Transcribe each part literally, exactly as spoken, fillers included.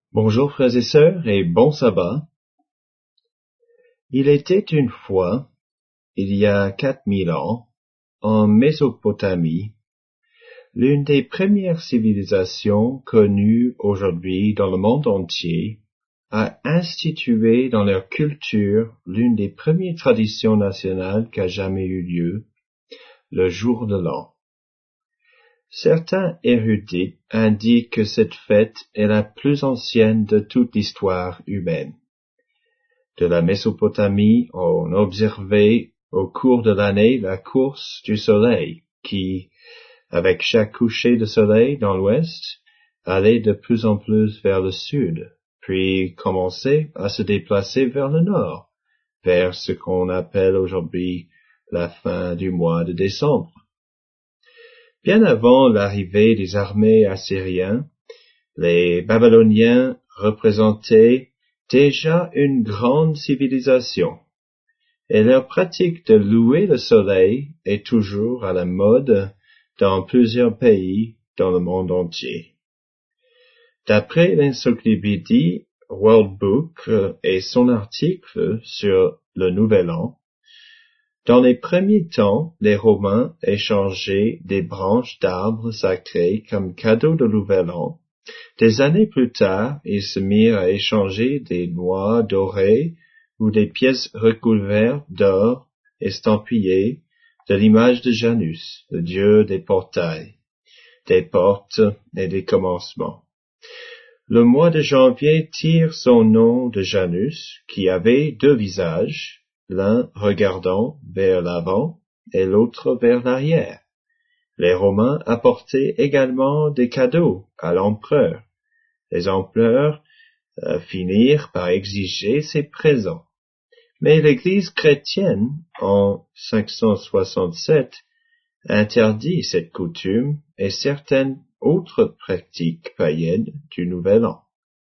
Bonjour frères et sœurs et bon sabbat. Il était une fois, il y a quatre mille ans, en Mésopotamie, l'une des premières civilisations connues aujourd'hui dans le monde entier a institué dans leur culture l'une des premières traditions nationales qui a jamais eu lieu, le jour de l'an. Certains érudits indiquent que cette fête est la plus ancienne de toute l'histoire humaine. De la Mésopotamie, on observait au cours de l'année la course du soleil qui, avec chaque coucher de soleil dans l'ouest, allait de plus en plus vers le sud, puis commençait à se déplacer vers le nord, vers ce qu'on appelle aujourd'hui la fin du mois de décembre. Bien avant l'arrivée des armées assyriennes, les Babyloniens représentaient déjà une grande civilisation, et leur pratique de louer le soleil est toujours à la mode dans plusieurs pays dans le monde entier. D'après l'encyclopédie World Book et son article sur le Nouvel An, dans les premiers temps, les Romains échangeaient des branches d'arbres sacrés comme cadeau de Nouvel An. Des années plus tard, ils se mirent à échanger des noix dorées ou des pièces recouvertes d'or estampillées de l'image de Janus, le dieu des portails, des portes et des commencements. Le mois de janvier tire son nom de Janus, qui avait deux visages, l'un regardant vers l'avant et l'autre vers l'arrière. Les Romains apportaient également des cadeaux à l'empereur. Les empereurs euh, finirent par exiger ces présents. Mais l'Église chrétienne, en cinq cent soixante-sept, interdit cette coutume et certaines autres pratiques païennes du Nouvel An.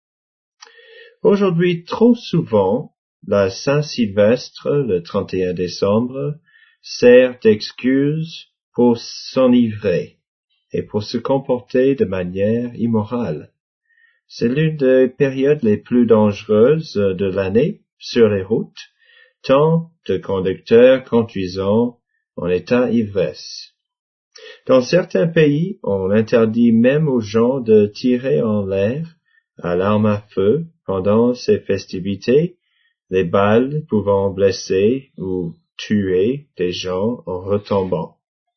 Aujourd'hui, trop souvent, la Saint-Sylvestre, le trente et un décembre, sert d'excuse pour s'enivrer et pour se comporter de manière immorale. C'est l'une des périodes les plus dangereuses de l'année sur les routes, tant de conducteurs conduisant en état ivresse. Dans certains pays, on interdit même aux gens de tirer en l'air à l'arme à feu pendant ces festivités, les balles pouvant blesser ou tuer des gens en retombant.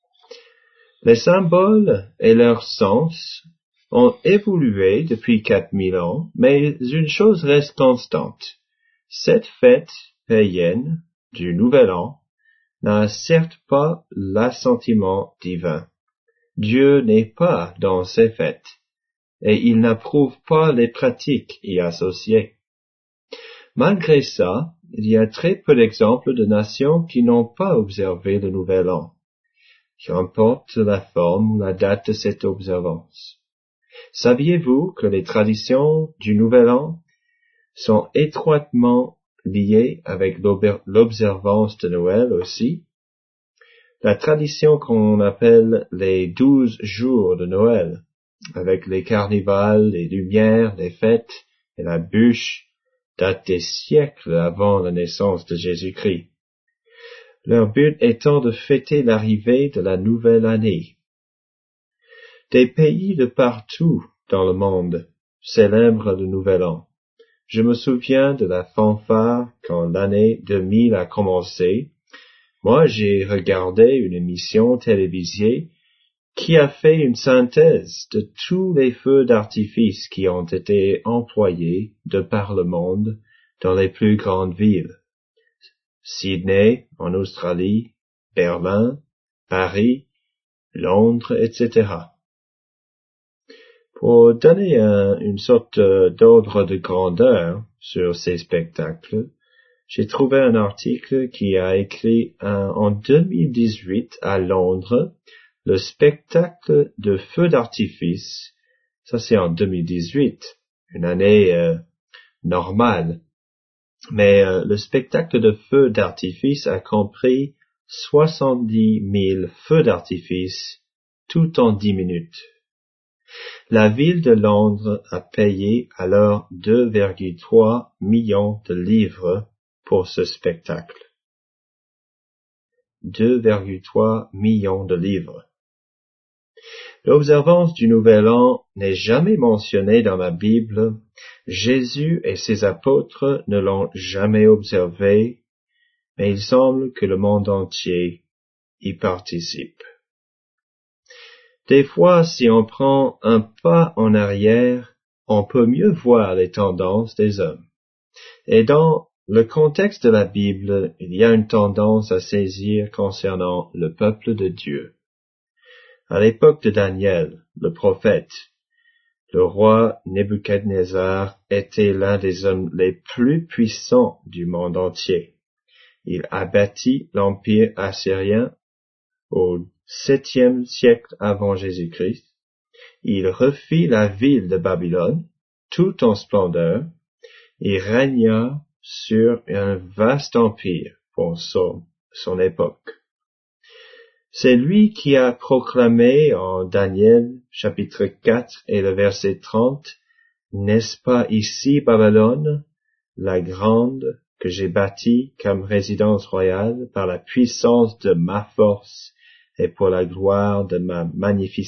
Les symboles et leur sens ont évolué depuis quatre mille ans, mais une chose reste constante. Cette fête païenne du Nouvel An n'a certes pas l'assentiment divin. Dieu n'est pas dans ces fêtes, et il n'approuve pas les pratiques y associées. Malgré ça, il y a très peu d'exemples de nations qui n'ont pas observé le Nouvel An, qu'importe la forme ou la date de cette observance. Saviez-vous que les traditions du Nouvel An sont étroitement liées avec l'observance de Noël aussi? La tradition qu'on appelle les douze jours de Noël, avec les carnivals, les lumières, les fêtes et la bûche, date des siècles avant la naissance de Jésus-Christ. Leur but étant de fêter l'arrivée de la nouvelle année. Des pays de partout dans le monde célèbrent le Nouvel An. Je me souviens de la fanfare quand l'année deux mille a commencé. Moi, j'ai regardé une émission télévisée qui a fait une synthèse de tous les feux d'artifice qui ont été employés de par le monde dans les plus grandes villes. Sydney, en Australie, Berlin, Paris, Londres, et cetera. Pour donner un, une sorte d'ordre de grandeur sur ces spectacles, j'ai trouvé un article qui a écrit un, en deux mille dix-huit à Londres, le spectacle de feux d'artifice, ça c'est en deux mille dix-huit, une année euh, normale, mais euh, le spectacle de feux d'artifice a compris soixante-dix mille feux d'artifice tout en dix minutes. La ville de Londres a payé alors deux virgule trois millions de livres pour ce spectacle. deux virgule trois millions de livres. L'observance du Nouvel An n'est jamais mentionnée dans la Bible. Jésus et ses apôtres ne l'ont jamais observé, mais il semble que le monde entier y participe. Des fois, si on prend un pas en arrière, on peut mieux voir les tendances des hommes. Et dans le contexte de la Bible, il y a une tendance à saisir concernant le peuple de Dieu. À l'époque de Daniel, le prophète, le roi Nebuchadnezzar était l'un des hommes les plus puissants du monde entier. Il abattit l'empire assyrien au septième siècle avant Jésus-Christ. Il refit la ville de Babylone, tout en splendeur, et régna sur un vaste empire pour son, son époque. C'est lui qui a proclamé en Daniel chapitre quatre et le verset trente, « N'est-ce pas ici Babylone, la grande, que j'ai bâtie comme résidence royale par la puissance de ma force et pour la gloire de ma magnificence. »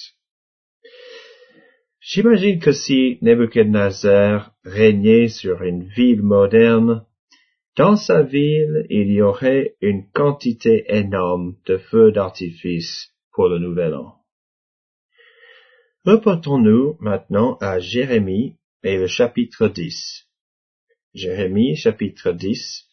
J'imagine que si Nebuchadnezzar régnait sur une ville moderne, dans sa ville, il y aurait une quantité énorme de feux d'artifice pour le Nouvel An. Reportons-nous maintenant à Jérémie et le chapitre dix. Jérémie, chapitre dix.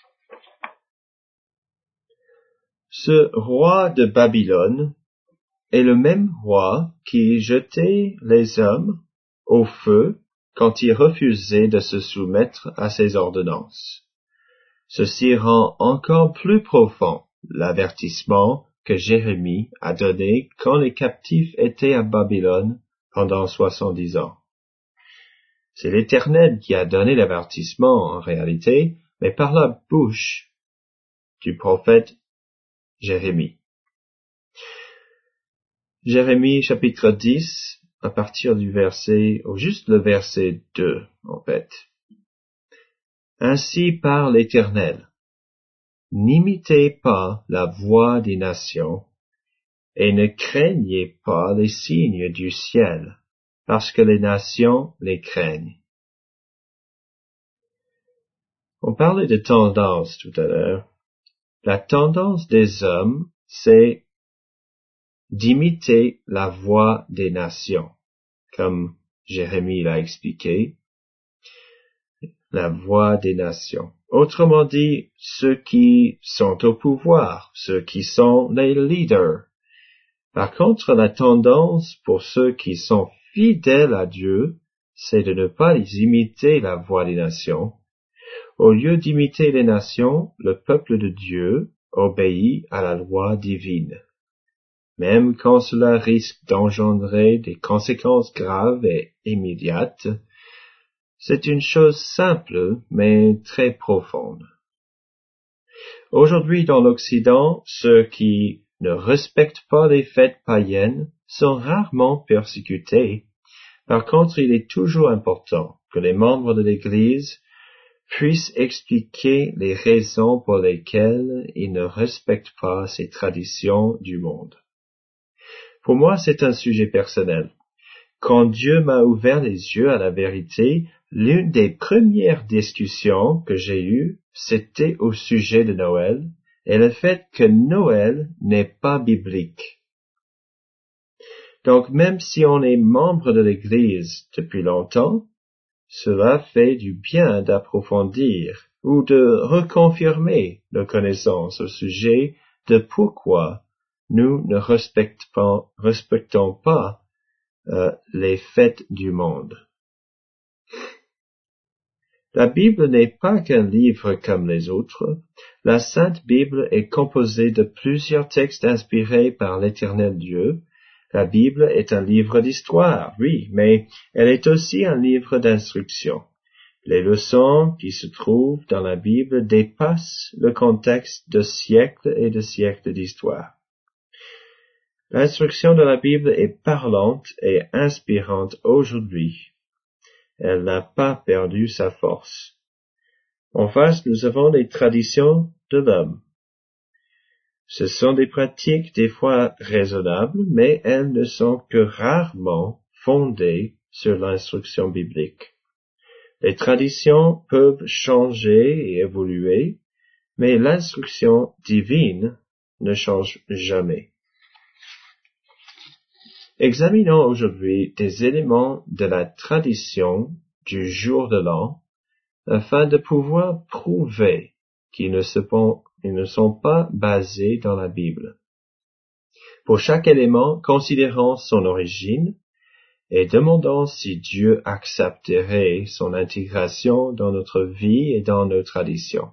Ce roi de Babylone est le même roi qui jetait les hommes au feu quand ils refusaient de se soumettre à ses ordonnances. Ceci rend encore plus profond l'avertissement que Jérémie a donné quand les captifs étaient à Babylone pendant soixante-dix ans. C'est l'Éternel qui a donné l'avertissement en réalité, mais par la bouche du prophète Jérémie. Jérémie chapitre dix, à partir du verset, ou juste le verset deux, en fait. Ainsi parle l'Éternel. N'imitez pas la voix des nations, et ne craignez pas les signes du ciel, parce que les nations les craignent. On parlait de tendance tout à l'heure. La tendance des hommes, c'est d'imiter la voix des nations, comme Jérémie l'a expliqué, la voix des nations. Autrement dit, ceux qui sont au pouvoir, ceux qui sont les leaders. Par contre, la tendance pour ceux qui sont fidèles à Dieu, c'est de ne pas imiter la voix des nations. Au lieu d'imiter les nations, le peuple de Dieu obéit à la loi divine. Même quand cela risque d'engendrer des conséquences graves et immédiates, c'est une chose simple, mais très profonde. Aujourd'hui, dans l'Occident, ceux qui ne respectent pas les fêtes païennes sont rarement persécutés. Par contre, il est toujours important que les membres de l'Église puissent expliquer les raisons pour lesquelles ils ne respectent pas ces traditions du monde. Pour moi, c'est un sujet personnel. Quand Dieu m'a ouvert les yeux à la vérité, l'une des premières discussions que j'ai eues, c'était au sujet de Noël et le fait que Noël n'est pas biblique. Donc, même si on est membre de l'Église depuis longtemps, cela fait du bien d'approfondir ou de reconfirmer nos connaissances au sujet de pourquoi nous ne respectons, respectons pas euh, les fêtes du monde. La Bible n'est pas qu'un livre comme les autres. La Sainte Bible est composée de plusieurs textes inspirés par l'Éternel Dieu. La Bible est un livre d'histoire, oui, mais elle est aussi un livre d'instruction. Les leçons qui se trouvent dans la Bible dépassent le contexte de siècles et de siècles d'histoire. L'instruction de la Bible est parlante et inspirante aujourd'hui. Elle n'a pas perdu sa force. En face, nous avons les traditions de l'homme. Ce sont des pratiques des fois raisonnables, mais elles ne sont que rarement fondées sur l'instruction biblique. Les traditions peuvent changer et évoluer, mais l'instruction divine ne change jamais. Examinons aujourd'hui des éléments de la tradition du jour de l'an afin de pouvoir prouver qu'ils ne, se pon- ils ne sont pas basés dans la Bible. Pour chaque élément, considérons son origine et demandons si Dieu accepterait son intégration dans notre vie et dans nos traditions.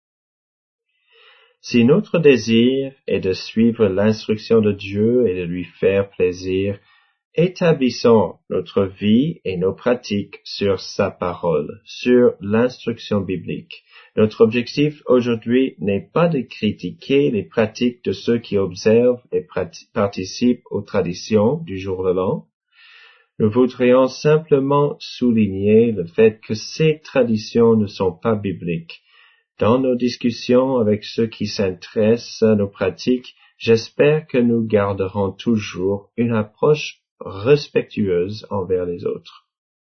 Si notre désir est de suivre l'instruction de Dieu et de lui faire plaisir, établissons notre vie et nos pratiques sur sa parole, sur l'instruction biblique. Notre objectif aujourd'hui n'est pas de critiquer les pratiques de ceux qui observent et participent aux traditions du jour de l'an. Nous voudrions simplement souligner le fait que ces traditions ne sont pas bibliques. Dans nos discussions avec ceux qui s'intéressent à nos pratiques, j'espère que nous garderons toujours une approche respectueuse envers les autres.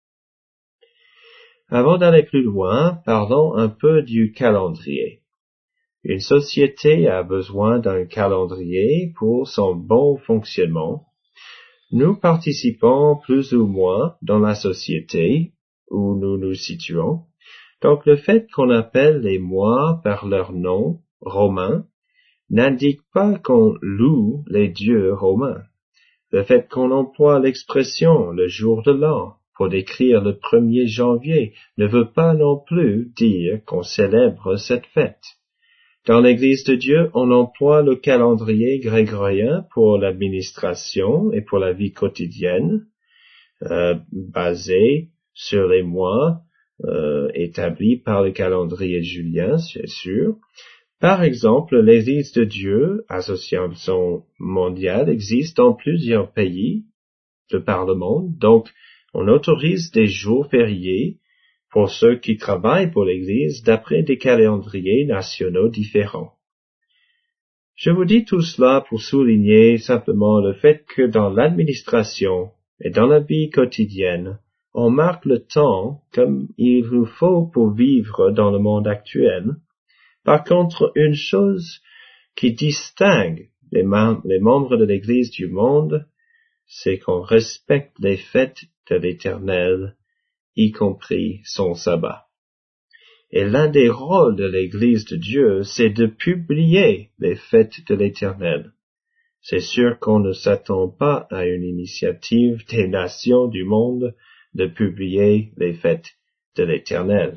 Avant d'aller plus loin, parlons un peu du calendrier. Une société a besoin d'un calendrier pour son bon fonctionnement. Nous participons plus ou moins dans la société où nous nous situons. Donc le fait qu'on appelle les mois par leur nom romain n'indique pas qu'on loue les dieux romains. Le fait qu'on emploie l'expression le jour de l'an pour décrire le premier janvier ne veut pas non plus dire qu'on célèbre cette fête. Dans l'Église de Dieu, on emploie le calendrier grégorien pour l'administration et pour la vie quotidienne, euh, basé sur les mois Euh, établi par le calendrier julien, c'est sûr. Par exemple, l'Église de Dieu, association mondiale, existe dans plusieurs pays de par le monde, donc on autorise des jours fériés pour ceux qui travaillent pour l'Église d'après des calendriers nationaux différents. Je vous dis tout cela pour souligner simplement le fait que dans l'administration et dans la vie quotidienne, on marque le temps comme il nous faut pour vivre dans le monde actuel. Par contre, une chose qui distingue les, mem- les membres de l'Église du monde, c'est qu'on respecte les fêtes de l'Éternel, y compris son sabbat. Et l'un des rôles de l'Église de Dieu, c'est de publier les fêtes de l'Éternel. C'est sûr qu'on ne s'attend pas à une initiative des nations du monde de publier les fêtes de l'Éternel.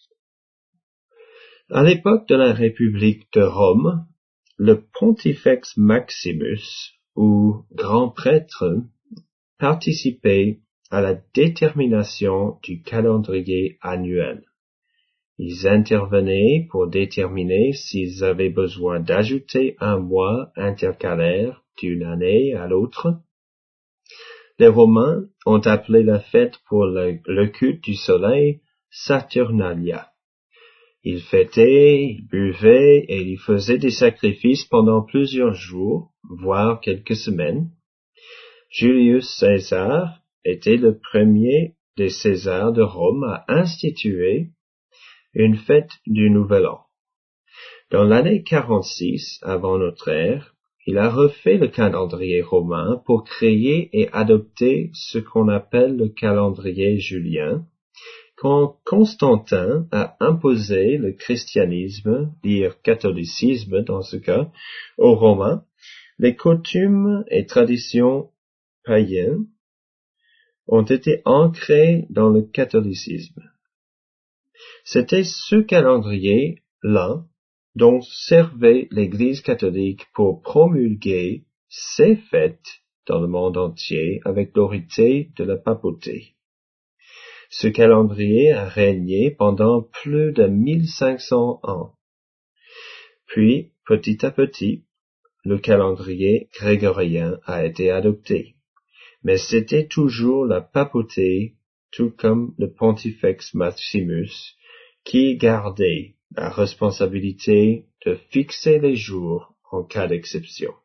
À l'époque de la République de Rome, le Pontifex Maximus, ou grand prêtre, participait à la détermination du calendrier annuel. Ils intervenaient pour déterminer s'ils avaient besoin d'ajouter un mois intercalaire d'une année à l'autre. Les Romains ont appelé la fête pour le, le culte du soleil Saturnalia. Ils fêtaient, ils buvaient et ils faisaient des sacrifices pendant plusieurs jours, voire quelques semaines. Julius César était le premier des Césars de Rome à instituer une fête du Nouvel An. Dans l'année quarante-six avant notre ère, il a refait le calendrier romain pour créer et adopter ce qu'on appelle le calendrier julien. Quand Constantin a imposé le christianisme, dire catholicisme dans ce cas, aux Romains, les coutumes et traditions païennes ont été ancrées dans le catholicisme. C'était ce calendrier-là dont servait l'Église catholique pour promulguer ses fêtes dans le monde entier avec l'autorité de la papauté. Ce calendrier a régné pendant plus de mille cinq cents ans. Puis, petit à petit, le calendrier grégorien a été adopté. Mais c'était toujours la papauté, tout comme le Pontifex Maximus, qui gardait la responsabilité de fixer les jours en cas d'exception.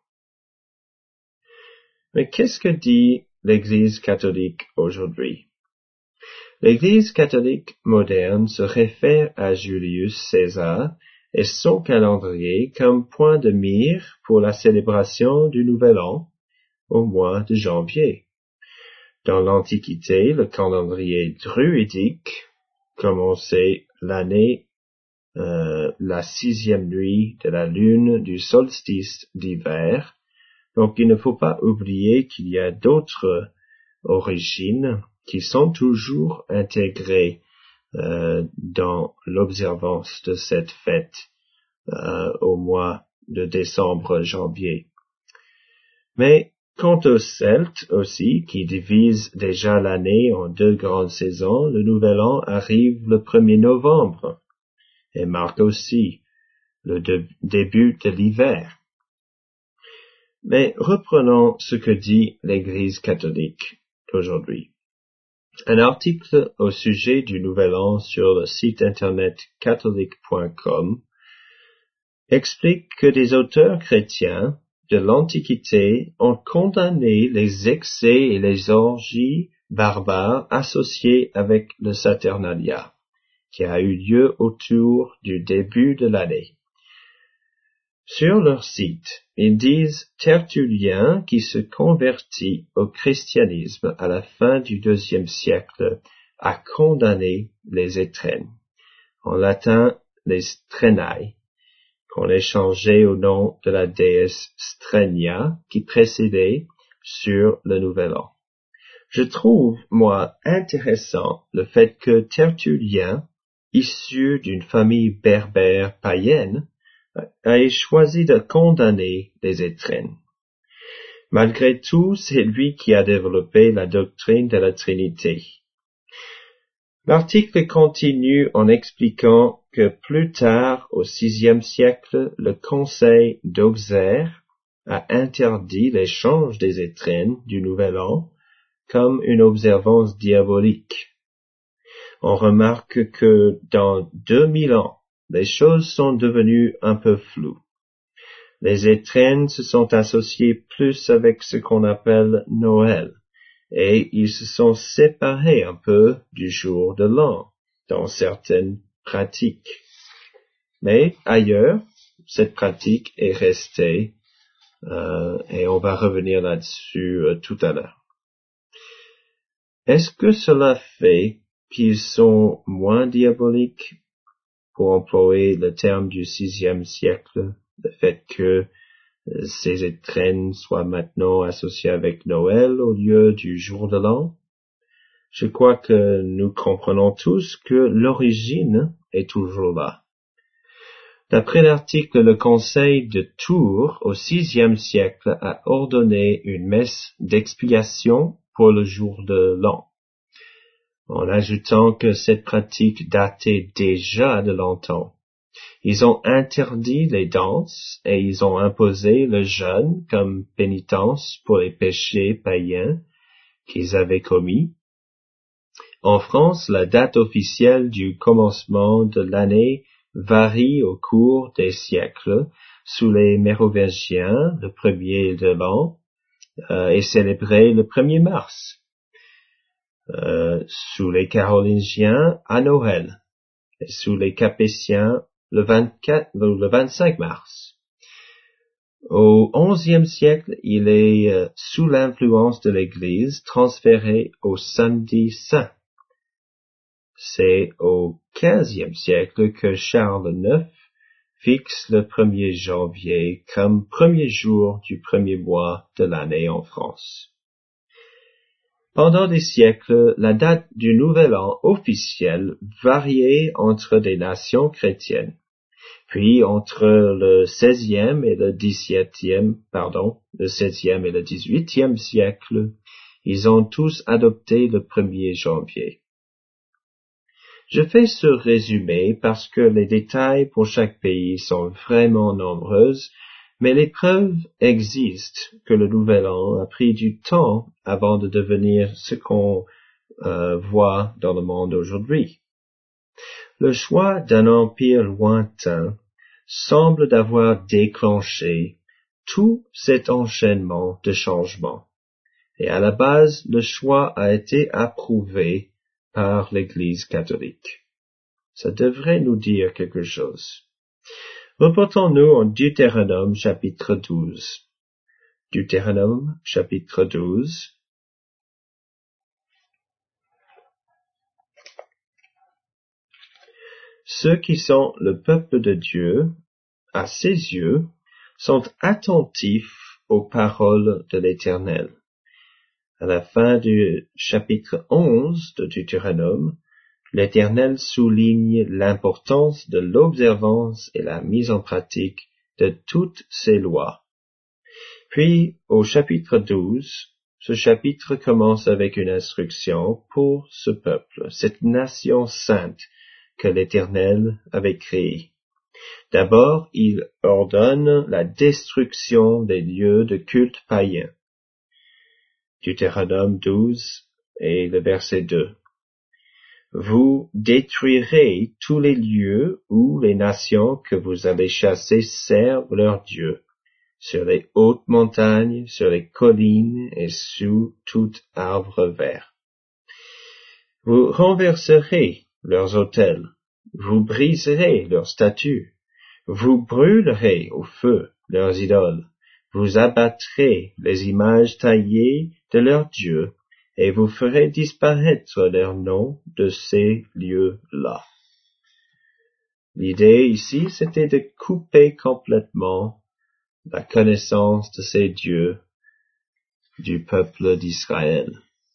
Mais qu'est-ce que dit l'Église catholique aujourd'hui? L'Église catholique moderne se réfère à Julius César et son calendrier comme point de mire pour la célébration du Nouvel An au mois de janvier. Dans l'Antiquité, le calendrier druidique commençait l'année, euh, la sixième nuit de la lune du solstice d'hiver. Donc il ne faut pas oublier qu'il y a d'autres origines qui sont toujours intégrées euh, dans l'observance de cette fête euh, au mois de décembre-janvier. Mais quant aux Celtes aussi, qui divisent déjà l'année en deux grandes saisons, le Nouvel An arrive le premier novembre et marque aussi le de- début de l'hiver. Mais reprenons ce que dit l'Église catholique d'aujourd'hui. Un article au sujet du Nouvel An sur le site internet catholique point com explique que des auteurs chrétiens de l'Antiquité ont condamné les excès et les orgies barbares associés avec le Saturnalia, qui a eu lieu autour du début de l'année. Sur leur site, ils disent Tertullien, qui se convertit au christianisme à la fin du deuxième siècle, a condamné les étrennes, en latin les strenae, qu'on échangeait au nom de la déesse Strenia qui précédait sur le Nouvel An. Je trouve, moi, intéressant le fait que Tertullien, issu d'une famille berbère païenne, a choisi de condamner les étrennes. Malgré tout, c'est lui qui a développé la doctrine de la Trinité. L'article continue en expliquant que plus tard, au sixième siècle, le Conseil d'Auxerre a interdit l'échange des étrennes du Nouvel An comme une observance diabolique. On remarque que dans deux mille ans, les choses sont devenues un peu floues. Les étrennes se sont associées plus avec ce qu'on appelle Noël, et ils se sont séparés un peu du jour de l'an dans certaines pratiques. Mais ailleurs, cette pratique est restée, euh, et on va revenir là-dessus euh, tout à l'heure. Est-ce que cela fait qu'ils sont moins diaboliques? Pour employer le terme du sixième siècle, le fait que euh, ces étrennes soient maintenant associées avec Noël au lieu du jour de l'an. Je crois que nous comprenons tous que l'origine est toujours là. D'après l'article, le Conseil de Tours au sixième siècle a ordonné une messe d'expiation pour le jour de l'an, en ajoutant que cette pratique datait déjà de longtemps. Ils ont interdit les danses et ils ont imposé le jeûne comme pénitence pour les péchés païens qu'ils avaient commis. En France, la date officielle du commencement de l'année varie au cours des siècles. Sous les Mérovingiens, le premier de l'an euh, est célébré le premier mars. Euh, sous les Carolingiens, à Noël, et sous les Capétiens, le vingt-quatre, le vingt-cinq mars. Au onzième siècle, il est, euh, sous l'influence de l'Église, transféré au samedi saint. C'est au quinzième siècle que Charles neuf fixe le premier janvier comme premier jour du premier mois de l'année en France. Pendant des siècles, la date du Nouvel An officiel variait entre des nations chrétiennes. Puis, entre le seizième et le dix-septième, pardon, le seizième et le dix-huitième siècle, ils ont tous adopté le premier janvier. Je fais ce résumé parce que les détails pour chaque pays sont vraiment nombreux Mais les preuves existent que le Nouvel An a pris du temps avant de devenir ce qu'on euh, voit dans le monde aujourd'hui. Le choix d'un empire lointain semble d'avoir déclenché tout cet enchaînement de changements. Et à la base, le choix a été approuvé par l'Église catholique. Ça devrait nous dire quelque chose. Reportons-nous en Deutéronome chapitre douze. Deutéronome chapitre douze. Ceux qui sont le peuple de Dieu, à ses yeux, sont attentifs aux paroles de l'Éternel. À la fin du chapitre onze de Deutéronome, l'Éternel souligne l'importance de l'observance et la mise en pratique de toutes ces lois. Puis, au chapitre douze, ce chapitre commence avec une instruction pour ce peuple, cette nation sainte que l'Éternel avait créée. D'abord, il ordonne la destruction des lieux de culte païens. Deutéronome douze et le verset deux. Vous détruirez tous les lieux où les nations que vous avez chassées servent leur Dieu, sur les hautes montagnes, sur les collines et sous tout arbre vert. Vous renverserez leurs autels, vous briserez leurs statues, vous brûlerez au feu leurs idoles, vous abattrez les images taillées de leurs dieux, et vous ferez disparaître leur nom de ces lieux-là. L'idée ici, c'était de couper complètement la connaissance de ces dieux du peuple d'Israël.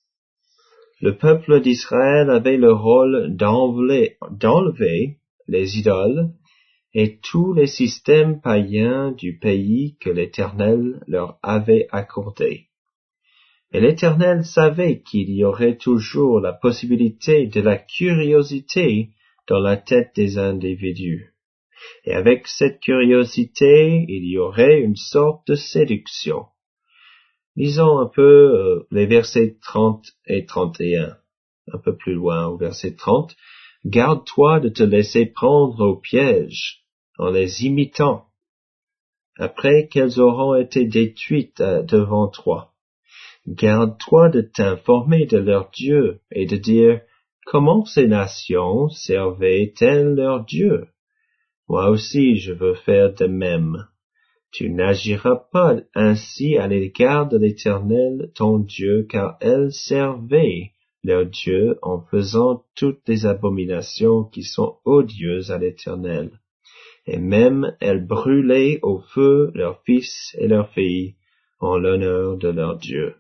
Le peuple d'Israël avait le rôle d'enlever, d'enlever les idoles et tous les systèmes païens du pays que l'Éternel leur avait accordé. Et l'Éternel savait qu'il y aurait toujours la possibilité de la curiosité dans la tête des individus. Et avec cette curiosité, il y aurait une sorte de séduction. Lisons un peu euh, les versets trente et trente et un. Un peu plus loin au verset trente. « Garde-toi de te laisser prendre au piège en les imitant, après qu'elles auront été détruites euh, devant toi. Garde-toi de t'informer de leur Dieu et de dire « Comment ces nations servaient-elles leur Dieu? Moi aussi je veux faire de même. » Tu n'agiras pas ainsi à l'égard de l'Éternel ton Dieu, car elles servaient leur Dieu en faisant toutes les abominations qui sont odieuses à l'Éternel. Et même elles brûlaient au feu leurs fils et leurs filles en l'honneur de leur Dieu.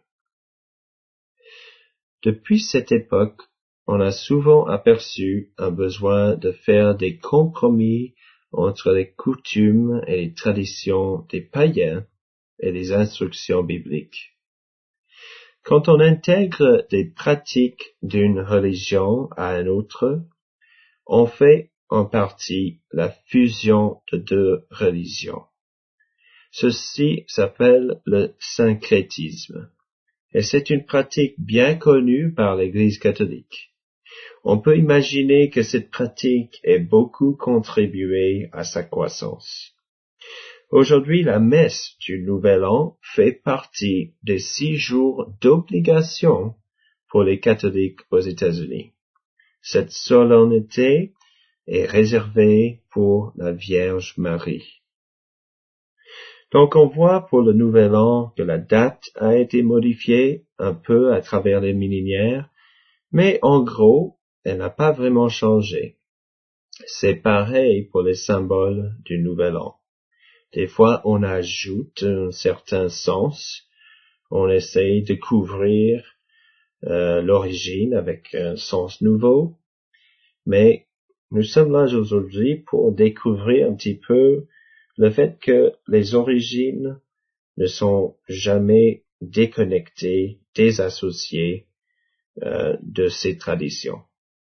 Depuis cette époque, on a souvent aperçu un besoin de faire des compromis entre les coutumes et les traditions des païens et les instructions bibliques. Quand on intègre des pratiques d'une religion à une autre, on fait en partie la fusion de deux religions. Ceci s'appelle le syncrétisme. Et c'est une pratique bien connue par l'Église catholique. On peut imaginer que cette pratique ait beaucoup contribué à sa croissance. Aujourd'hui, la messe du Nouvel An fait partie des six jours d'obligation pour les catholiques aux États-Unis. Cette solennité est réservée pour la Vierge Marie. Donc on voit pour le Nouvel An que la date a été modifiée un peu à travers les millénaires, mais en gros, elle n'a pas vraiment changé. C'est pareil pour les symboles du Nouvel An. Des fois, on ajoute un certain sens, on essaye de couvrir euh, l'origine avec un sens nouveau, mais nous sommes là aujourd'hui pour découvrir un petit peu le fait que les origines ne sont jamais déconnectées, désassociées euh, de ces traditions.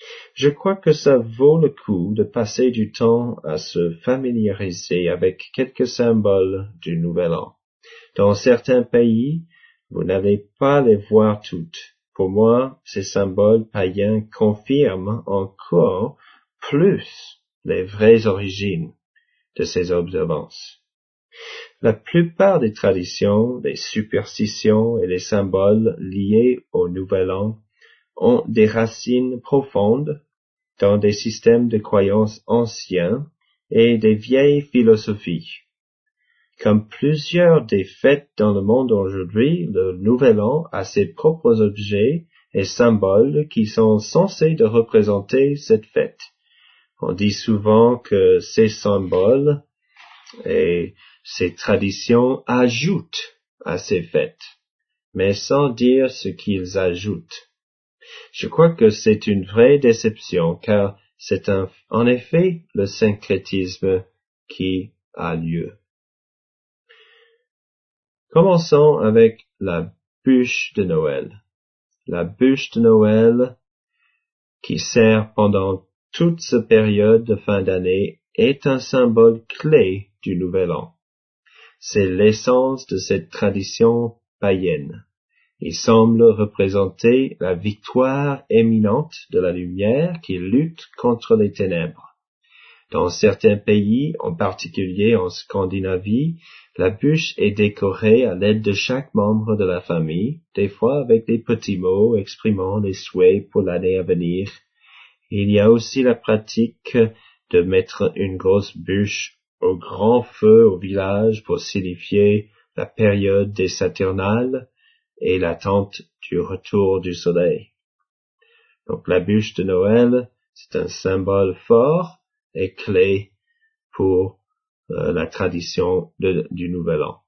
Je crois que ça vaut le coup de passer du temps à se familiariser avec quelques symboles du Nouvel An. Dans certains pays, vous n'allez pas les voir toutes. Pour moi, ces symboles païens confirment encore plus les vraies origines de ces observances. La plupart des traditions, des superstitions et des symboles liés au Nouvel An ont des racines profondes dans des systèmes de croyances anciens et des vieilles philosophies. Comme plusieurs des fêtes dans le monde aujourd'hui, le Nouvel An a ses propres objets et symboles qui sont censés de représenter cette fête. On dit souvent que ces symboles et ces traditions ajoutent à ces fêtes, mais sans dire ce qu'ils ajoutent. Je crois que c'est une vraie déception, car c'est un, en effet le syncrétisme qui a lieu. Commençons avec la bûche de Noël. La bûche de Noël, qui sert pendant toute cette période de fin d'année, est un symbole clé du Nouvel An. C'est l'essence de cette tradition païenne. Il semble représenter la victoire éminente de la lumière qui lutte contre les ténèbres. Dans certains pays, en particulier en Scandinavie, la bûche est décorée à l'aide de chaque membre de la famille, des fois avec des petits mots exprimant les souhaits pour l'année à venir. Il y a aussi la pratique de mettre une grosse bûche au grand feu au village pour signifier la période des Saturnales et l'attente du retour du soleil. Donc la bûche de Noël, c'est un symbole fort et clé pour euh, la tradition de, du Nouvel An.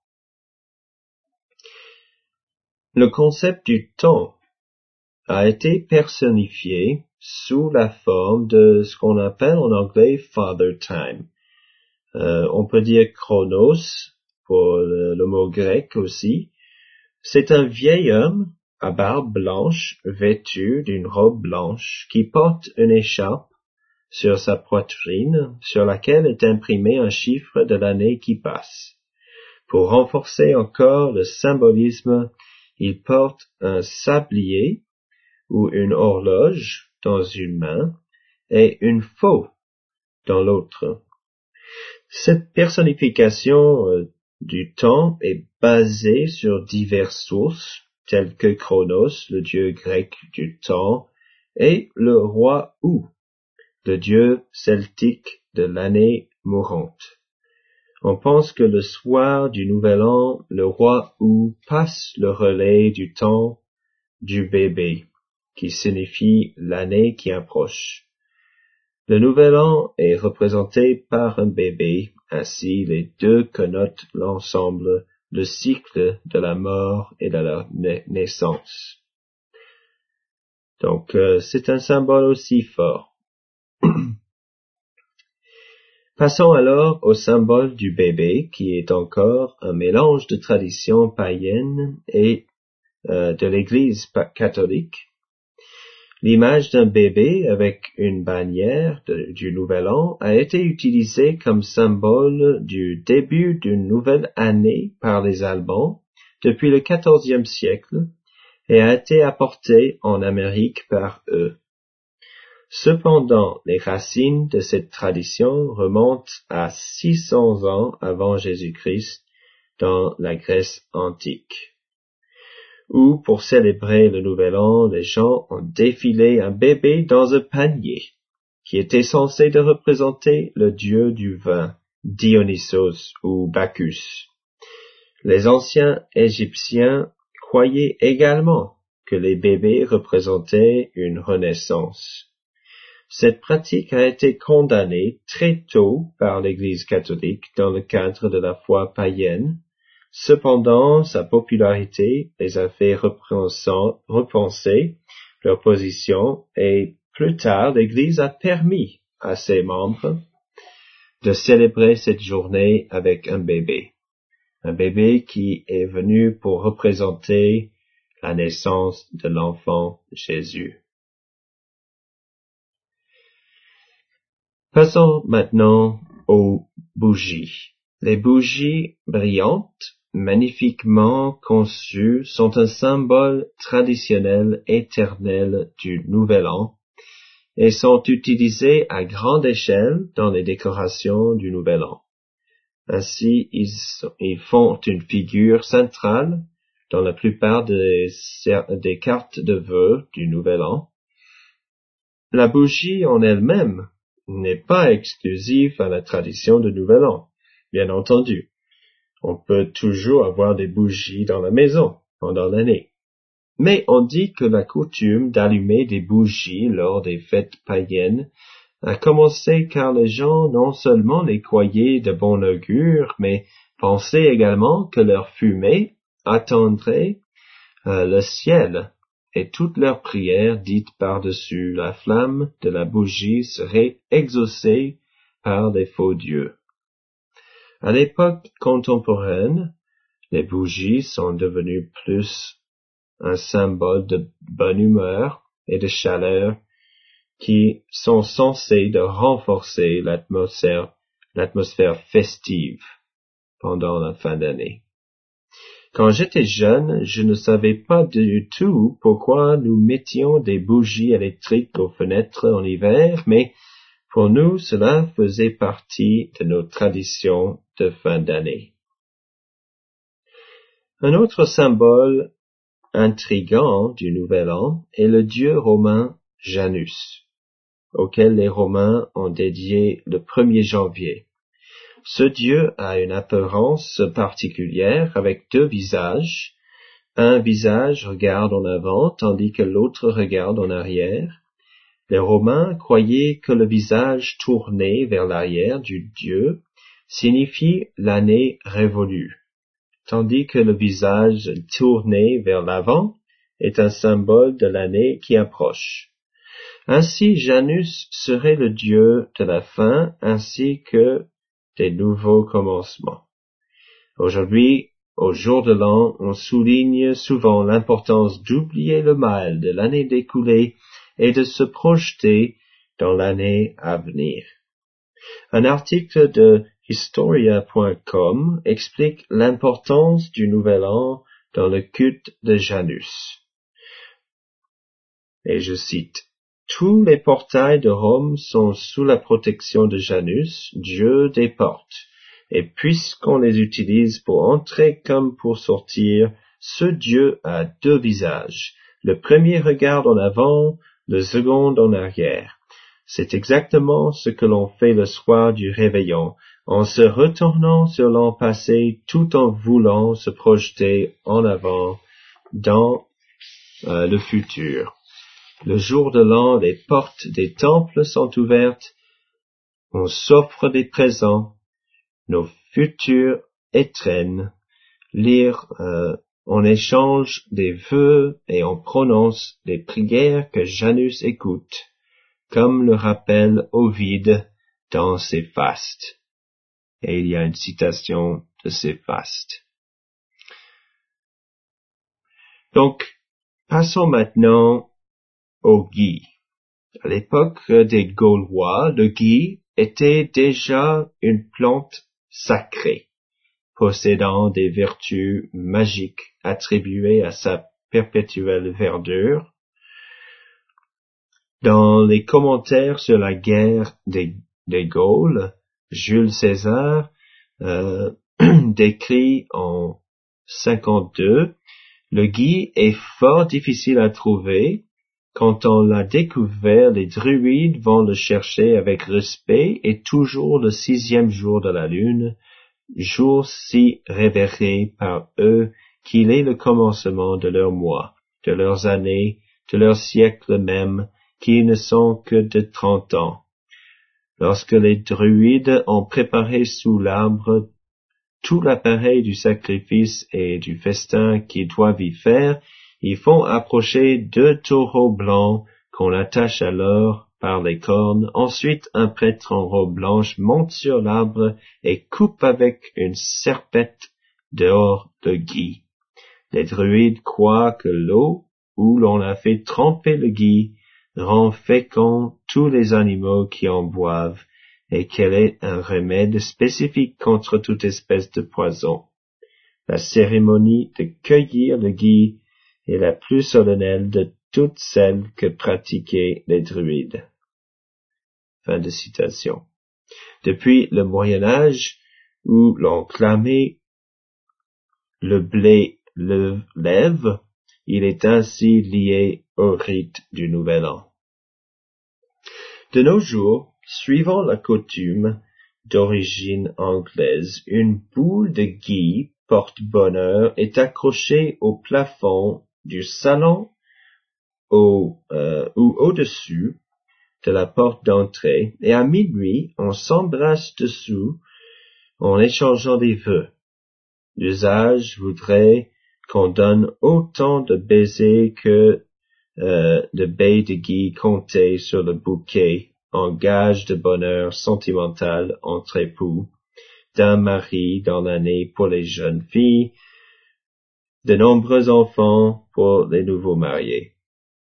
Le concept du temps a été personnifié sous la forme de ce qu'on appelle en anglais Father Time. Euh, on peut dire Chronos pour le, le mot grec aussi. C'est un vieil homme à barbe blanche vêtu d'une robe blanche qui porte une écharpe sur sa poitrine sur laquelle est imprimé un chiffre de l'année qui passe. Pour renforcer encore le symbolisme, il porte un sablier ou une horloge dans une main et une faux dans l'autre. Cette personnification euh, du temps est basée sur diverses sources, telles que Chronos, le dieu grec du temps, et le roi Ou, le dieu celtique de l'année mourante. On pense que le soir du Nouvel An, le roi Ou passe le relais du temps du bébé, qui signifie l'année qui approche. Le Nouvel An est représenté par un bébé, ainsi les deux connotent l'ensemble, le cycle de la mort et de la naissance. Donc euh, c'est un symbole aussi fort. Passons alors au symbole du bébé, qui est encore un mélange de tradition païenne et euh, de l'Église catholique. L'image d'un bébé avec une bannière de, du Nouvel An a été utilisée comme symbole du début d'une nouvelle année par les Allemands depuis le quatorzième siècle et a été apportée en Amérique par eux. Cependant, les racines de cette tradition remontent à six cents ans avant Jésus-Christ dans la Grèce antique, où, pour célébrer le Nouvel An, les gens ont défilé un bébé dans un panier, qui était censé de représenter le dieu du vin, Dionysos ou Bacchus. Les anciens Égyptiens croyaient également que les bébés représentaient une renaissance. Cette pratique a été condamnée très tôt par l'Église catholique dans le cadre de la foi païenne. Cependant, sa popularité les a fait repenser leur position et plus tard, l'Église a permis à ses membres de célébrer cette journée avec un bébé. Un bébé qui est venu pour représenter la naissance de l'enfant Jésus. Passons maintenant aux bougies. Les bougies brillantes, magnifiquement conçues, sont un symbole traditionnel éternel du Nouvel An et sont utilisées à grande échelle dans les décorations du Nouvel An. Ainsi, ils, ils font une figure centrale dans la plupart des, des cartes de vœux du Nouvel An. La bougie en elle-même n'est pas exclusive à la tradition du Nouvel An, bien entendu. On peut toujours avoir des bougies dans la maison pendant l'année. Mais on dit que la coutume d'allumer des bougies lors des fêtes païennes a commencé car les gens non seulement les croyaient de bon augure, mais pensaient également que leur fumée attendrait euh, le ciel et toutes leurs prières dites par-dessus la flamme de la bougie seraient exaucées par des faux dieux. À l'époque contemporaine, les bougies sont devenues plus un symbole de bonne humeur et de chaleur qui sont censés de renforcer l'atmosphère, l'atmosphère festive pendant la fin d'année. Quand j'étais jeune, je ne savais pas du tout pourquoi nous mettions des bougies électriques aux fenêtres en hiver, mais pour nous, cela faisait partie de nos traditions de fin d'année. Un autre symbole intrigant du Nouvel An est le dieu romain Janus, auquel les Romains ont dédié le premier janvier. Ce dieu a une apparence particulière avec deux visages. Un visage regarde en avant tandis que l'autre regarde en arrière. Les Romains croyaient que le visage tourné vers l'arrière du dieu signifie l'année révolue, tandis que le visage tourné vers l'avant est un symbole de l'année qui approche. Ainsi, Janus serait le dieu de la fin ainsi que des nouveaux commencements. Aujourd'hui, au jour de l'an, on souligne souvent l'importance d'oublier le mal de l'année découlée et de se projeter dans l'année à venir. Un article de historia point com explique l'importance du Nouvel An dans le culte de Janus. Et je cite, « Tous les portails de Rome sont sous la protection de Janus, dieu des portes, et puisqu'on les utilise pour entrer comme pour sortir, ce dieu a deux visages. Le premier regarde en avant, le second en arrière. C'est exactement ce que l'on fait le soir du réveillon, en se retournant sur l'an passé tout en voulant se projeter en avant dans euh, le futur. Le jour de l'an, les portes des temples sont ouvertes, on s'offre des présents, nos futurs étrennent, lire, euh, on échange des vœux et on prononce des prières que Janus écoute, comme le rappelle Ovide dans ses fastes. Et il y a une citation de ces fastes. Donc, passons maintenant au gui. À l'époque des Gaulois, le gui était déjà une plante sacrée, possédant des vertus magiques attribuées à sa perpétuelle verdure. Dans les commentaires sur la guerre des, des Gaules, Jules César euh, décrit en cinquante-deux, le gui est fort difficile à trouver. Quand on l'a découvert, les druides vont le chercher avec respect et toujours le sixième jour de la lune, jour si révéré par eux qu'il est le commencement de leur mois, de leurs années, de leur siècle même, qui ne sont que de trente ans. Lorsque les druides ont préparé sous l'arbre tout l'appareil du sacrifice et du festin qu'ils doivent y faire, ils font approcher deux taureaux blancs qu'on attache alors par les cornes. Ensuite, un prêtre en robe blanche monte sur l'arbre et coupe avec une serpette d'or de gui. Les druides croient que l'eau où l'on a fait tremper le gui rend fécond tous les animaux qui en boivent, et qu'elle est un remède spécifique contre toute espèce de poison. La cérémonie de cueillir le gui est la plus solennelle de toutes celles que pratiquaient les druides. Fin de citation. Depuis le Moyen Âge, où l'on clamait le blé le lève, il est ainsi lié au rite du Nouvel An. De nos jours, suivant la coutume d'origine anglaise, une boule de gui porte-bonheur est accrochée au plafond du salon au, euh, ou au-dessus de la porte d'entrée, et à minuit, on s'embrasse dessous en échangeant des vœux. L'usage voudrait qu'on donne autant de baisers que euh, de baies de gui comptées sur le bouquet en gage de bonheur sentimental entre époux, d'un mari dans l'année pour les jeunes filles, de nombreux enfants pour les nouveaux mariés.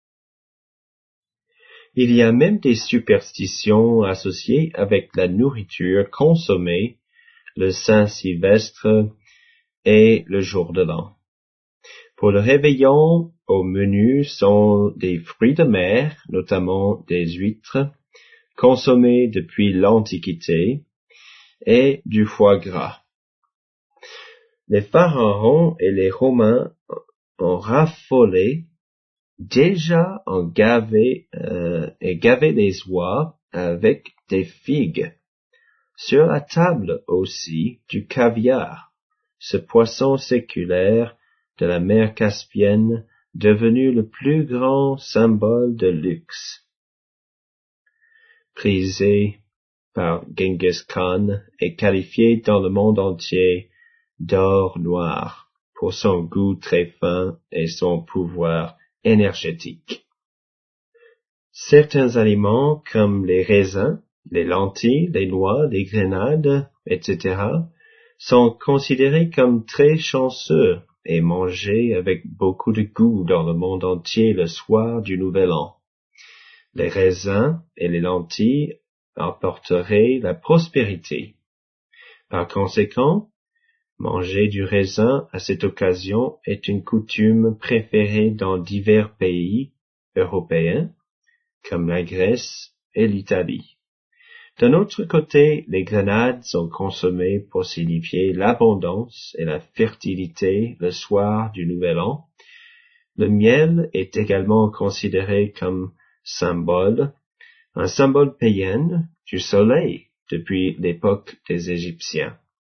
Il y a même des superstitions associées avec la nourriture consommée le Saint-Sylvestre et le jour de l'an. Pour le réveillon, au menu sont des fruits de mer, notamment des huîtres, consommés depuis l'Antiquité, et du foie gras. Les pharaons et les Romains ont raffolé déjà en gavé, euh, et gavé les oies avec des figues. Sur la table aussi du caviar, ce poisson séculaire de la mer Caspienne devenu le plus grand symbole de luxe. Prisé par Genghis Khan et qualifié dans le monde entier d'or noir pour son goût très fin et son pouvoir énergétique. Certains aliments comme les raisins, les lentilles, les noix, les grenades, et cetera sont considérés comme très chanceux et mangés avec beaucoup de goût dans le monde entier le soir du Nouvel An. Les raisins et les lentilles apporteraient la prospérité. Par conséquent, manger du raisin à cette occasion est une coutume préférée dans divers pays européens, comme la Grèce et l'Italie. D'un autre côté, les grenades sont consommées pour signifier l'abondance et la fertilité le soir du Nouvel An. Le miel est également considéré comme symbole, un symbole païen du soleil depuis l'époque des Égyptiens.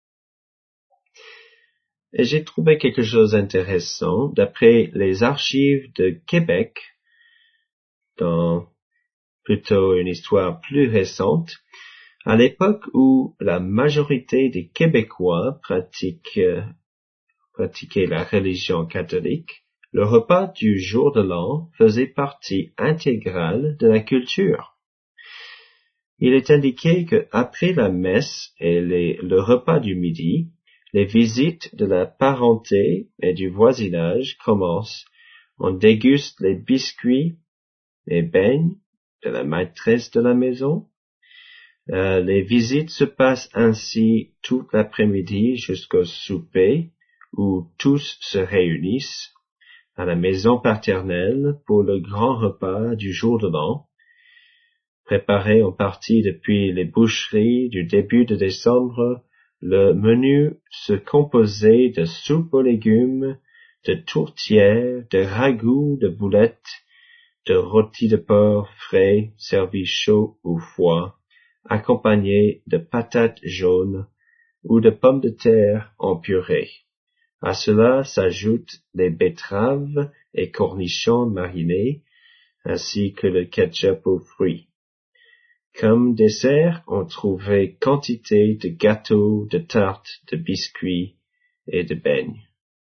Et j'ai trouvé quelque chose d'intéressant. D'après les archives de Québec, dans plutôt une histoire plus récente, à l'époque où la majorité des Québécois pratiquent, euh, pratiquaient la religion catholique, le repas du jour de l'an faisait partie intégrale de la culture. Il est indiqué que après la messe et les, le repas du midi, les visites de la parenté et du voisinage commencent. On déguste les biscuits et beignes de la maîtresse de la maison. Euh, les visites se passent ainsi toute l'après-midi jusqu'au souper, où tous se réunissent à la maison paternelle pour le grand repas du jour de l'an, préparé en partie depuis les boucheries du début de décembre. Le menu se composait de soupe aux légumes, de tourtières, de ragoûts, de boulettes, de rôtis de porc frais servis chaud ou froid, accompagnés de patates jaunes ou de pommes de terre en purée. À cela s'ajoutent des betteraves et cornichons marinés, ainsi que le ketchup aux fruits. Comme dessert, on trouvait quantité de gâteaux, de tartes, de biscuits et de beignes.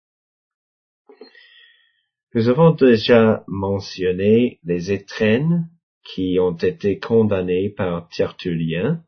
Nous avons déjà mentionné les étrennes qui ont été condamnées par Tertullien.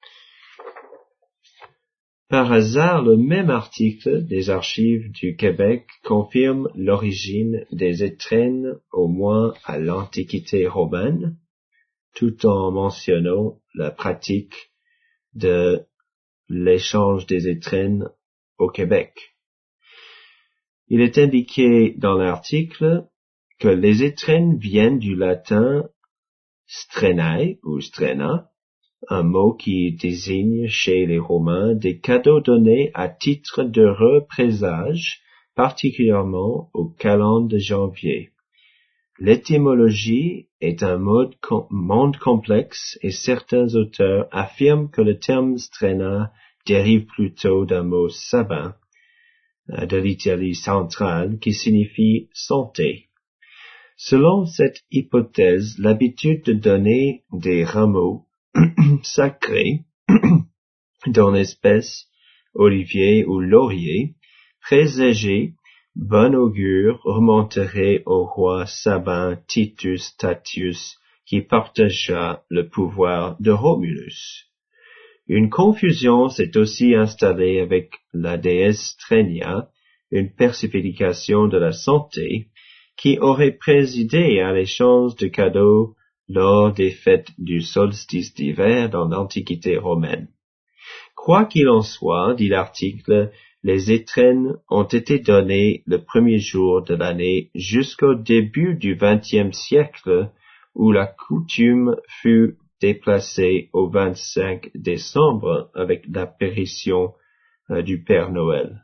Par hasard, le même article des archives du Québec confirme l'origine des étrennes au moins à l'Antiquité romaine, tout en mentionnant la pratique de l'échange des étrennes au Québec. Il est indiqué dans l'article que les étrennes viennent du latin strenae ou strena, un mot qui désigne chez les Romains des cadeaux donnés à titre d'heureux présage, particulièrement au calende de janvier. L'étymologie est un mode com- monde complexe et certains auteurs affirment que le terme strena dérive plutôt d'un mot sabin euh, de l'Italie centrale qui signifie santé. Selon cette hypothèse, l'habitude de donner des rameaux sacrés d'une espèce, olivier ou laurier, présagé, bon augure, remonterait au roi Sabin Titus Tatius, qui partagea le pouvoir de Romulus. Une confusion s'est aussi installée avec la déesse Strenia, une personnification de la santé, qui aurait présidé à l'échange de cadeaux lors des fêtes du solstice d'hiver dans l'Antiquité romaine. Quoi qu'il en soit, dit l'article, les étrennes ont été données le premier jour de l'année jusqu'au début du vingtième siècle, où la coutume fut déplacée au vingt-cinq décembre avec l'apparition euh, du Père Noël.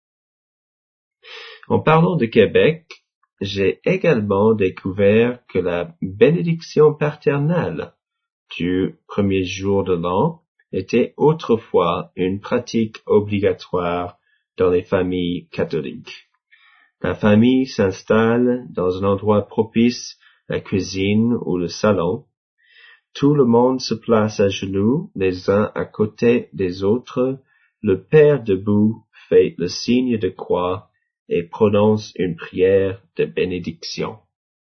En parlant de Québec, j'ai également découvert que la bénédiction paternelle du premier jour de l'an était autrefois une pratique obligatoire dans les familles catholiques. La famille s'installe dans un endroit propice, la cuisine ou le salon. Tout le monde se place à genoux, les uns à côté des autres. Le père debout fait le signe de croix et prononce une prière de bénédiction.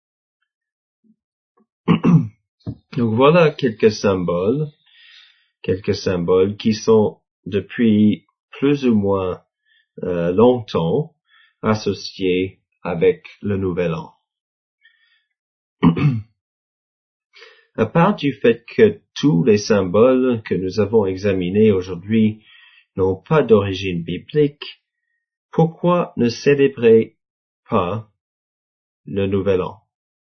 Donc voilà quelques symboles, quelques symboles qui sont depuis plus ou moins euh, longtemps associés avec le Nouvel An. À part du fait que tous les symboles que nous avons examinés aujourd'hui n'ont pas d'origine biblique, pourquoi ne célébrer pas le Nouvel An?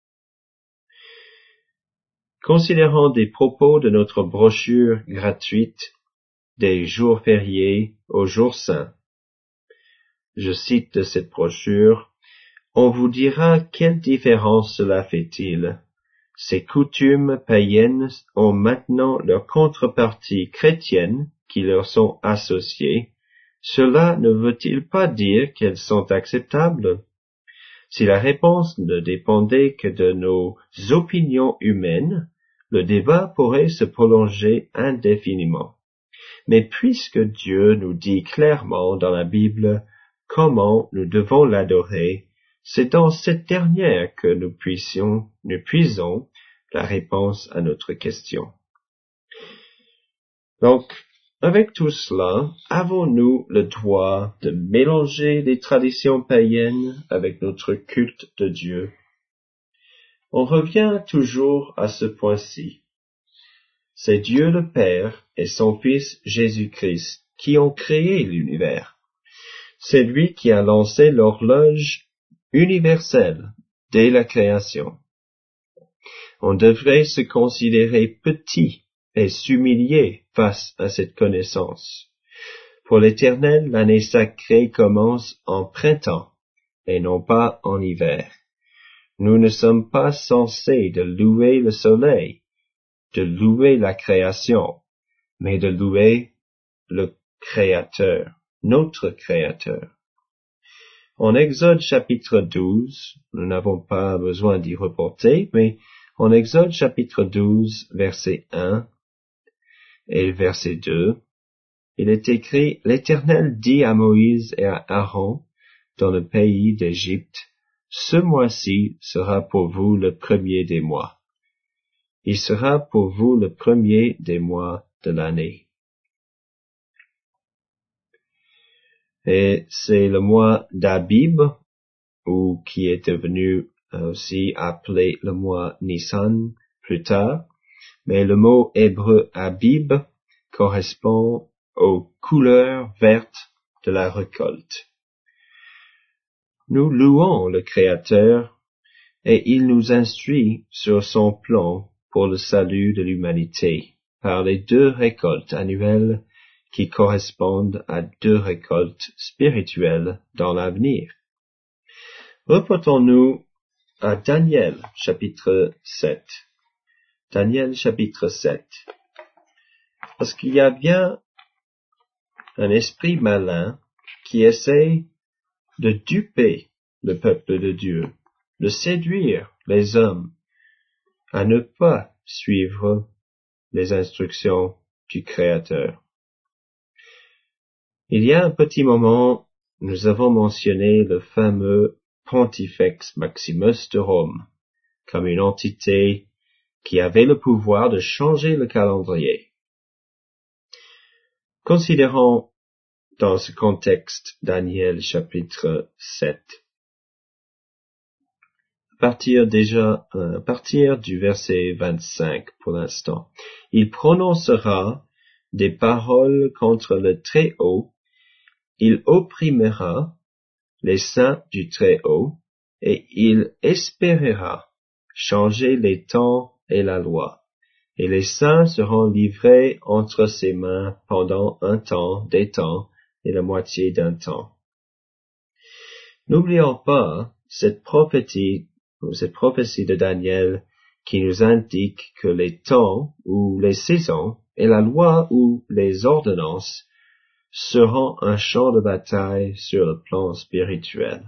Considérons des propos de notre brochure gratuite des jours fériés aux jours saints. Je cite de cette brochure, « On vous dira quelle différence cela fait-il. Ces coutumes païennes ont maintenant leur contrepartie chrétienne qui leur sont associées. Cela ne veut-il pas dire qu'elles sont acceptables? Si la réponse ne dépendait que de nos opinions humaines, le débat pourrait se prolonger indéfiniment. Mais puisque Dieu nous dit clairement dans la Bible comment nous devons l'adorer, c'est dans cette dernière que nous puissions, nous puisons la réponse à notre question. Donc, avec tout cela, avons-nous le droit de mélanger les traditions païennes avec notre culte de Dieu? On revient toujours à ce point-ci. C'est Dieu le Père et son Fils Jésus-Christ qui ont créé l'univers. C'est lui qui a lancé l'horloge universelle dès la création. On devrait se considérer petit et s'humilier face à cette connaissance. Pour l'Éternel, l'année sacrée commence en printemps et non pas en hiver. Nous ne sommes pas censés de louer le soleil, de louer la création, mais de louer le Créateur, notre Créateur. En Exode chapitre douze, nous n'avons pas besoin d'y reporter, mais en Exode chapitre douze, verset un et verset deux, il est écrit, « L'Éternel dit à Moïse et à Aaron dans le pays d'Égypte, ce mois-ci sera pour vous le premier des mois. Il sera pour vous le premier des mois de l'année. » Et c'est le mois d'Abib, ou qui est devenu aussi appelé le mois Nissan plus tard. Mais le mot hébreu Abib correspond aux couleurs vertes de la récolte. Nous louons le Créateur et il nous instruit sur son plan pour le salut de l'humanité par les deux récoltes annuelles qui correspondent à deux récoltes spirituelles dans l'avenir. Reportons-nous à Daniel chapitre sept. Daniel chapitre sept. Parce qu'il y a bien un esprit malin qui essaie de duper le peuple de Dieu, de séduire les hommes à ne pas suivre les instructions du Créateur. Il y a un petit moment, nous avons mentionné le fameux Pontifex Maximus de Rome comme une entité qui avait le pouvoir de changer le calendrier. Considérons dans ce contexte Daniel chapitre sept. À partir déjà, à partir du verset vingt-cinq pour l'instant. Il prononcera des paroles contre le Très-Haut, il opprimera les saints du Très-Haut, et il espérera changer les temps et la loi. Et les saints seront livrés entre ses mains pendant un temps, des temps, et la moitié d'un temps. N'oublions pas cette prophétie, ou cette prophétie de Daniel qui nous indique que les temps ou les saisons et la loi ou les ordonnances seront un champ de bataille sur le plan spirituel.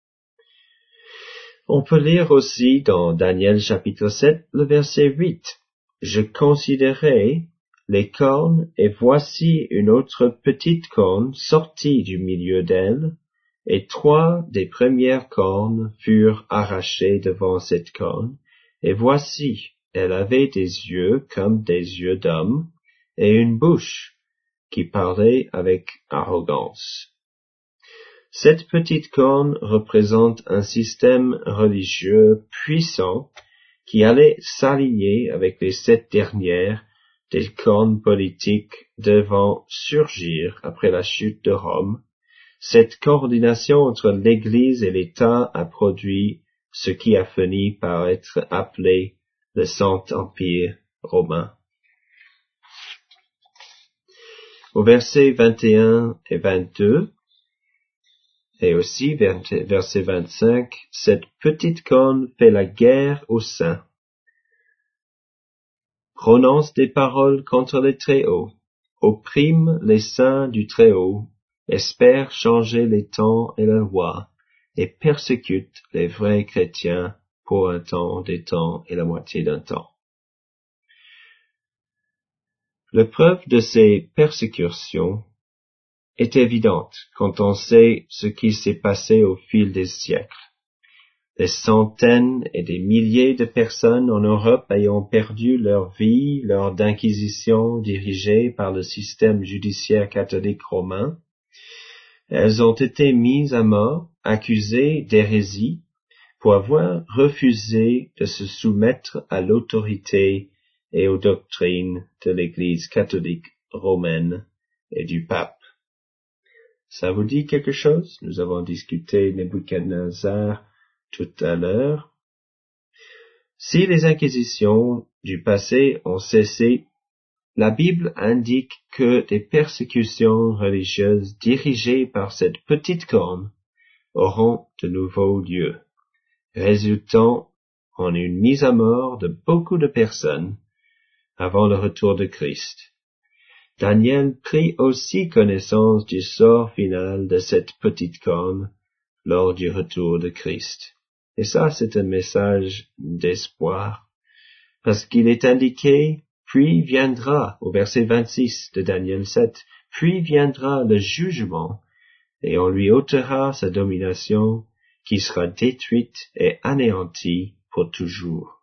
On peut lire aussi dans Daniel chapitre sept, le verset huit. Je considérai les cornes, et voici une autre petite corne sortie du milieu d'elle, et trois des premières cornes furent arrachées devant cette corne, et voici, elle avait des yeux comme des yeux d'homme, et une bouche qui parlait avec arrogance. Cette petite corne représente un système religieux puissant qui allait s'aligner avec les sept dernières des cornes politiques devant surgir après la chute de Rome. Cette coordination entre l'Église et l'État a produit ce qui a fini par être appelé le Saint-Empire romain. Au verset vingt et un et vingt-deux, et aussi verset vingt-cinq, cette petite corne fait la guerre aux saints, prononce des paroles contre les Très-Hauts, opprime les saints du Très-Haut, espère changer les temps et la loi, et persécute les vrais chrétiens pour un temps, des temps et la moitié d'un temps. La preuve de ces persécutions est évidente quand on sait ce qui s'est passé au fil des siècles. Des centaines et des milliers de personnes en Europe ayant perdu leur vie lors d'inquisitions dirigées par le système judiciaire catholique romain. Elles ont été mises à mort, accusées d'hérésie, pour avoir refusé de se soumettre à l'autorité et aux doctrines de l'Église catholique romaine et du pape. Ça vous dit quelque chose? Nous avons discuté Nebuchadnezzar tout à l'heure. Si les inquisitions du passé ont cessé, la Bible indique que des persécutions religieuses dirigées par cette petite corne auront de nouveau lieu, résultant en une mise à mort de beaucoup de personnes avant le retour de Christ. Daniel prit aussi connaissance du sort final de cette petite corne lors du retour de Christ. Et ça, c'est un message d'espoir, parce qu'il est indiqué, puis viendra, au verset vingt-six de Daniel sept, puis viendra le jugement, et on lui ôtera sa domination, qui sera détruite et anéantie pour toujours.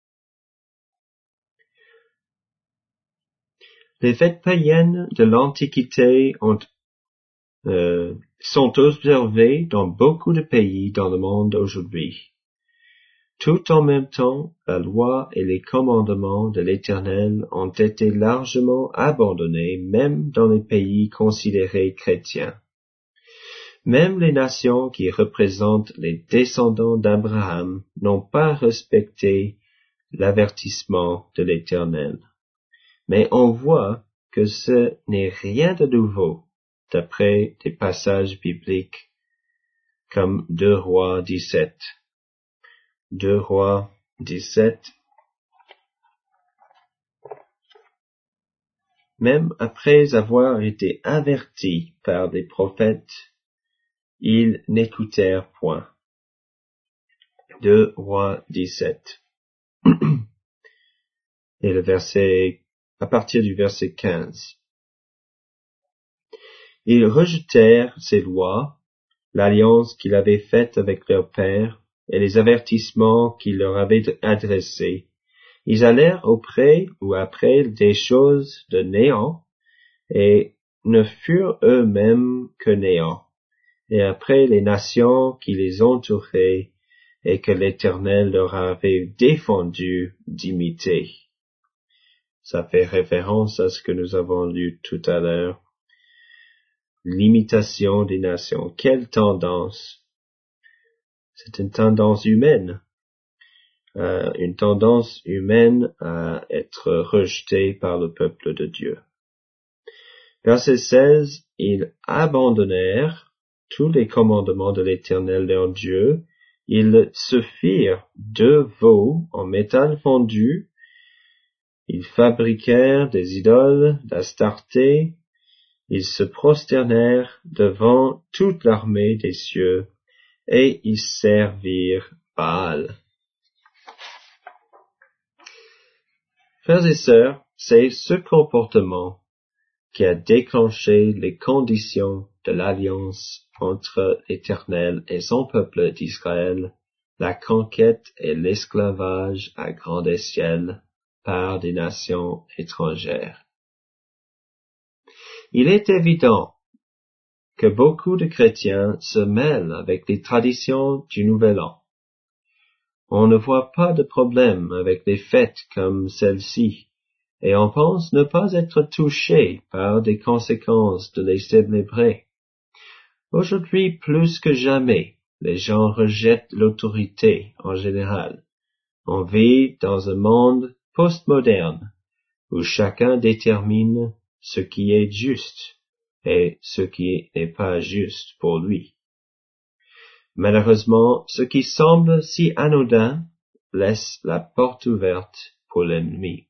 Les fêtes païennes de l'Antiquité ont, euh, sont observées dans beaucoup de pays dans le monde aujourd'hui. Tout en même temps, la loi et les commandements de l'Éternel ont été largement abandonnés, même dans les pays considérés chrétiens. Même les nations qui représentent les descendants d'Abraham n'ont pas respecté l'avertissement de l'Éternel. Mais on voit que ce n'est rien de nouveau, d'après des passages bibliques comme deux Rois dix-sept. deux Rois dix-sept. Même après avoir été avertis par des prophètes, ils n'écoutèrent point. deux Rois dix-sept. Et le verset, à partir du verset quinze. Ils rejetèrent ces lois, l'alliance qu'il avait faite avec leur père, et les avertissements qu'il leur avait adressés. Ils allèrent auprès ou après des choses de néant, et ne furent eux-mêmes que néant, et après les nations qui les entouraient, et que l'Éternel leur avait défendu d'imiter. Ça fait référence à ce que nous avons lu tout à l'heure. L'imitation des nations. Quelle tendance? C'est une tendance humaine. Euh, une tendance humaine à être rejetée par le peuple de Dieu. Verset seize. Ils abandonnèrent tous les commandements de l'Éternel leur Dieu. Ils se firent deux veaux en métal fondu. Ils fabriquèrent des idoles d'Astarté. Ils se prosternèrent devant toute l'armée des cieux, et ils servirent Baal. Frères et sœurs, c'est ce comportement qui a déclenché les conditions de l'alliance entre l'Éternel et son peuple d'Israël, la conquête et l'esclavage à grande échelle par des nations étrangères. Il est évident que beaucoup de chrétiens se mêlent avec les traditions du Nouvel An. On ne voit pas de problème avec les fêtes comme celle-ci, et on pense ne pas être touché par des conséquences de les célébrer. Aujourd'hui, plus que jamais, les gens rejettent l'autorité en général. On vit dans un monde postmoderne où chacun détermine ce qui est juste et ce qui n'est pas juste pour lui. Malheureusement, ce qui semble si anodin laisse la porte ouverte pour l'ennemi.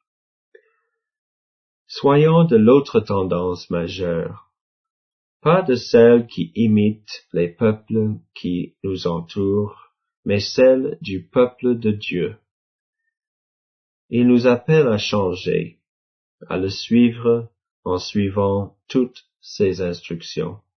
Soyons de l'autre tendance majeure, pas de celle qui imite les peuples qui nous entourent, mais celle du peuple de Dieu. Il nous appelle à changer, à le suivre en suivant toutes ses instructions.